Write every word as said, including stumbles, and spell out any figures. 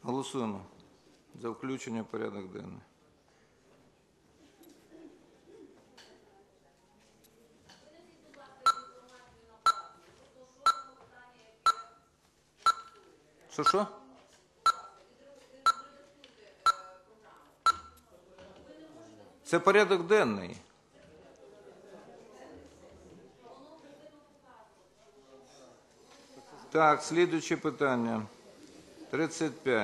Голосуємо за включення в порядок денний. Що, що? Це порядок денний. Так, слідуюче питання. тридцять п'ять.